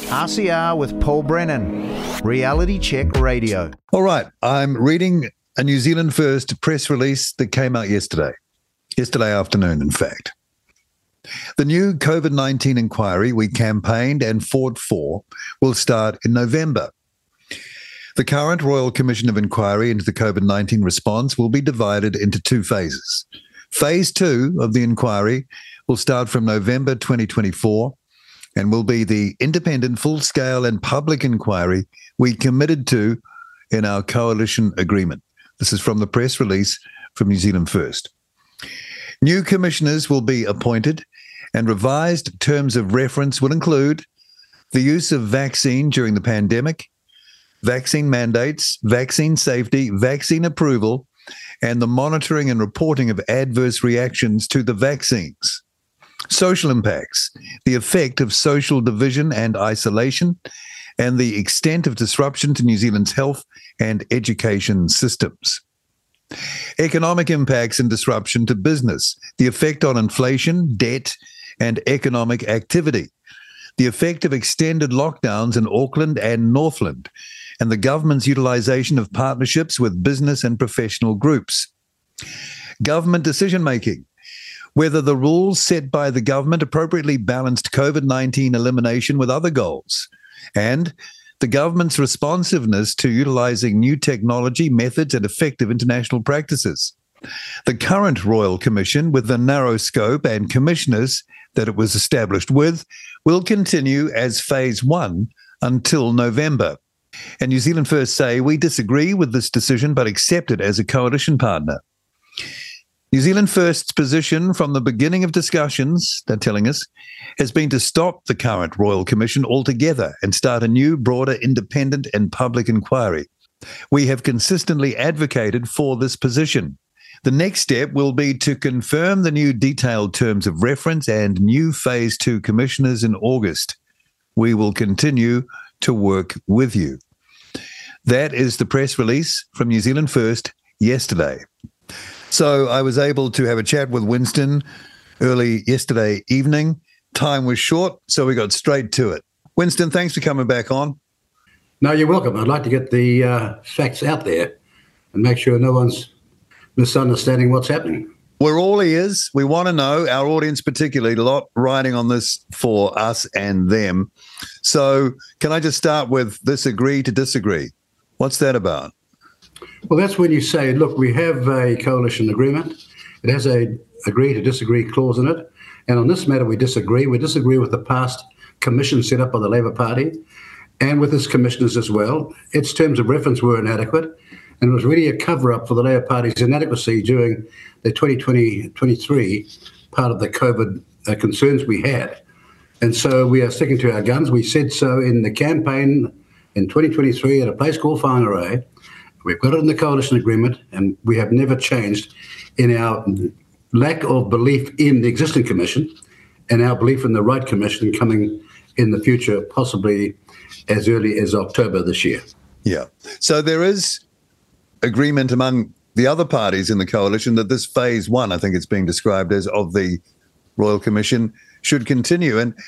RCR with Paul Brennan, Reality Check Radio. All right, I'm reading a New Zealand First press release that came out yesterday afternoon, in fact. The new COVID-19 inquiry we campaigned and fought for will start in November. The current Royal Commission of Inquiry into the COVID-19 response will be divided into two phases. Phase 2 of the inquiry will start from November 2024 and will be the independent, full-scale and public inquiry we committed to in our coalition agreement. This is from the press release from New Zealand First. New commissioners will be appointed, and revised terms of reference will include the use of vaccine during the pandemic, vaccine mandates, vaccine safety, vaccine approval, and the monitoring and reporting of adverse reactions to the vaccines. Social impacts, the effect of social division and isolation, and the extent of disruption to New Zealand's health and education systems. Economic impacts and disruption to business, the effect on inflation, debt, and economic activity, the effect of extended lockdowns in Auckland and Northland, and the government's utilisation of partnerships with business and professional groups. Government decision-making, whether the rules set by the government appropriately balanced COVID-19 elimination with other goals, and the government's responsiveness to utilising new technology, methods, and effective international practices. The current Royal Commission, with the narrow scope and commissioners that it was established with, will continue as Phase 1 until November. And New Zealand First say, we disagree with this decision but accept it as a coalition partner. New Zealand First's position from the beginning of discussions, they're telling us, has been to stop the current Royal Commission altogether and start a new, broader, independent and public inquiry. We have consistently advocated for this position. The next step will be to confirm the new detailed terms of reference and new Phase 2 commissioners in August. We will continue to work with you. That is the press release from New Zealand First yesterday. So I was able to have a chat with Winston early yesterday evening. Time was short, so we got straight to it. Winston, thanks for coming back on. No, you're welcome. I'd like to get the facts out there and make sure no one's misunderstanding what's happening. We're all ears. We want to know, our audience particularly, a lot riding on this for us and them. So can I just start with this agree to disagree? What's that about? Well, that's when you say, look, we have a coalition agreement. It has a agree to disagree clause in it. And on this matter, we disagree. We disagree with the past commission set up by the Labour Party and with its commissioners as well. Its terms of reference were inadequate. And it was really a cover-up for the Labour Party's inadequacy during the 2020-23 part of the COVID concerns we had. And so we are sticking to our guns. We said so in the campaign in 2023 at a place called Whangarei. We've got it in the coalition agreement, and we have never changed in our lack of belief in the existing commission and our belief in the right commission coming in the future, possibly as early as October this year. Yeah. So there is agreement among the other parties in the coalition that this Phase 1, I think it's being described as, of the Royal Commission should continue. And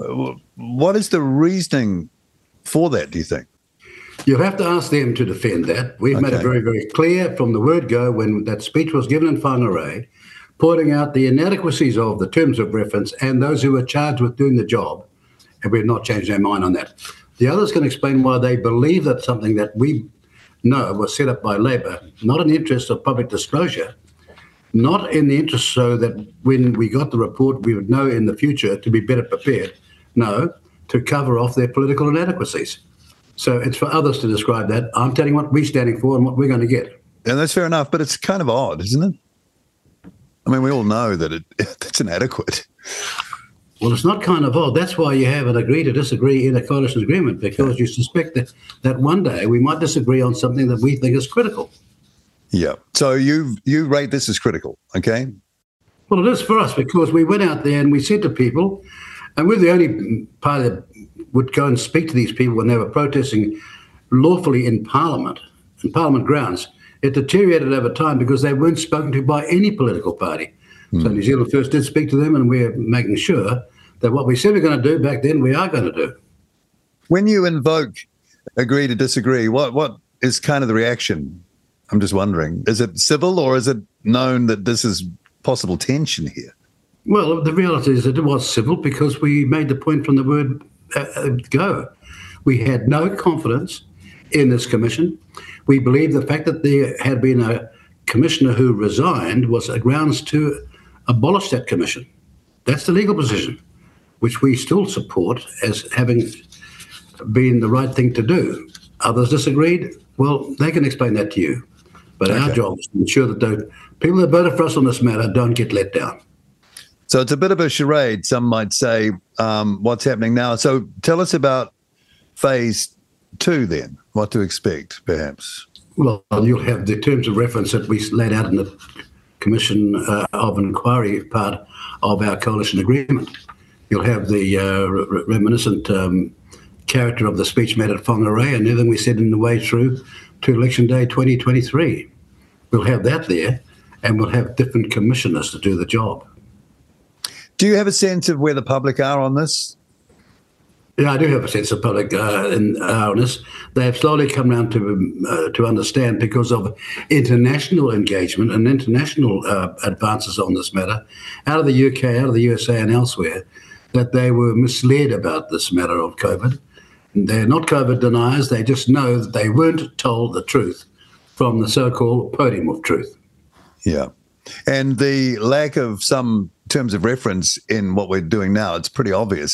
what is the reasoning for that, do you think? You'll have to ask them to defend that. We've made it very, very clear from the word go when that speech was given in Whangarei, pointing out the inadequacies of the terms of reference and those who were charged with doing the job, and we've not changed our mind on that. The others can explain why they believe that something that we know was set up by Labour, not in the interest of public disclosure, not in the interest so that when we got the report we would know in the future to be better prepared, no, to cover off their political inadequacies. So it's for others to describe that. I'm telling what we're standing for and what we're going to get. And that's fair enough, but it's kind of odd, isn't it? I mean, we all know that it's inadequate. Well, it's not kind of odd. That's why you have an agree to disagree in a coalition agreement, because you suspect that one day we might disagree on something that we think is critical. Yeah. So you rate this as critical, okay? Well, it is for us because we went out there and we said to people, and we're the only party that would go and speak to these people when they were protesting lawfully in Parliament grounds. It deteriorated over time because they weren't spoken to by any political party. So New Zealand First did speak to them, and we're making sure that what we said we're going to do back then, we are going to do. When you invoke agree to disagree, what is kind of the reaction? I'm just wondering, is it civil or is it known that this is possible tension here? Well, the reality is that it was civil because we made the point from the word go. We had no confidence in this commission. We believe the fact that there had been a commissioner who resigned was a grounds to abolish that commission. That's the legal position, which we still support as having been the right thing to do. Others disagreed. Well, they can explain that to you. But our job is to ensure that the people that voted for us on this matter don't get let down. So it's a bit of a charade, some might say, what's happening now. So tell us about phase 2 then, what to expect, perhaps. Well, you'll have the terms of reference that we laid out in the Commission of Inquiry part of our coalition agreement. You'll have the reminiscent character of the speech made at Whangarei and everything we said in the way through to Election Day 2023. We'll have that there, and we'll have different commissioners to do the job. Do you have a sense of where the public are on this? Yeah, I do have a sense of public on this. They have slowly come around to understand because of international engagement and international advances on this matter out of the UK, out of the USA and elsewhere, that they were misled about this matter of COVID. They're not COVID deniers. They just know that they weren't told the truth from the so-called podium of truth. Yeah. And the lack of some terms of reference in what we're doing now, it's pretty obvious.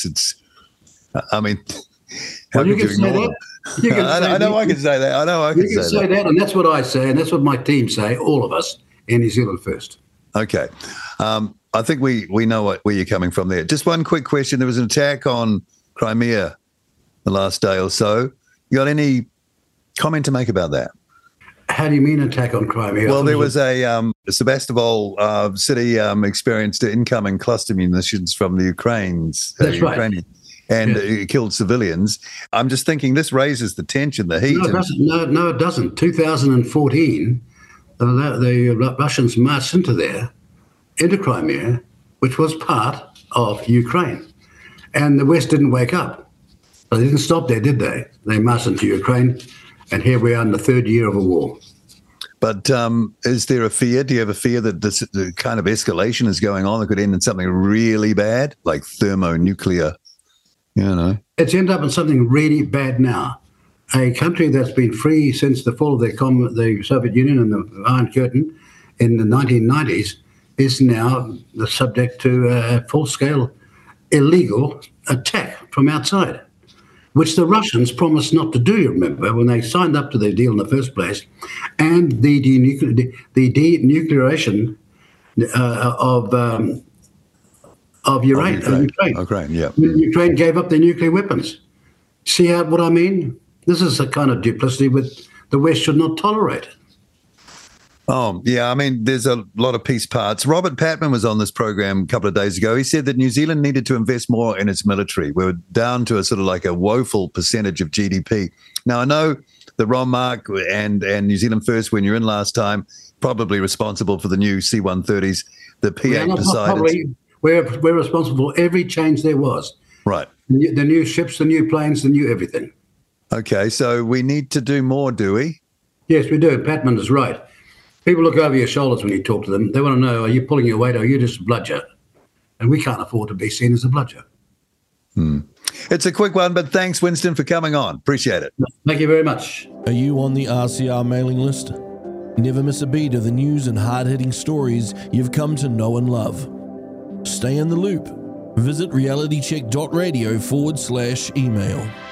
I mean, how could you ignore them? I know I can say that. I know I can say that. And that's what I say, and that's what my team say, all of us, in New Zealand First. Okay. I think we know where you're coming from there. Just one quick question. There was an attack on Crimea the last day or so. You got any comment to make about that? How do you mean attack on Crimea? Well, there was a Sebastopol city experienced incoming cluster munitions from the Ukrainians. That's right. And it killed civilians. I'm just thinking this raises the tension, the heat. No, it doesn't. 2014, the Russians marched into Crimea, which was part of Ukraine. And the West didn't wake up. But they didn't stop there, did they? They marched into Ukraine, and here we are in the third year of a war. But is there a fear? Do you have a fear that this the kind of escalation is going on that could end in something really bad, like thermonuclear? It's ended up in something really bad now. A country that's been free since the fall of the Soviet Union and the Iron Curtain in the 1990s is now the subject to a full-scale illegal attack from outside, which the Russians promised not to do, you remember, when they signed up to the deal in the first place, and the denuclearization of Ukraine. Ukraine, yeah. Ukraine gave up their nuclear weapons. See what I mean? This is a kind of duplicity which the West should not tolerate. Oh, yeah. I mean, there's a lot of piece parts. Robert Patman was on this program a couple of days ago. He said that New Zealand needed to invest more in its military. We were down to a sort of like a woeful percentage of GDP. Now, I know the Ron Mark and New Zealand First, when you're in last time, probably responsible for the new C-130s. The P8 decided... We're responsible for every change there was. Right. The new ships, the new planes, the new everything. Okay, so we need to do more, do we? Yes, we do. Patman is right. People look over your shoulders when you talk to them. They want to know, are you pulling your weight or are you just a bludger? And we can't afford to be seen as a bludger. It's a quick one, but thanks, Winston, for coming on. Appreciate it. Thank you very much. Are you on the RCR mailing list? Never miss a beat of the news and hard-hitting stories you've come to know and love. Stay in the loop. Visit realitycheck.radio/email.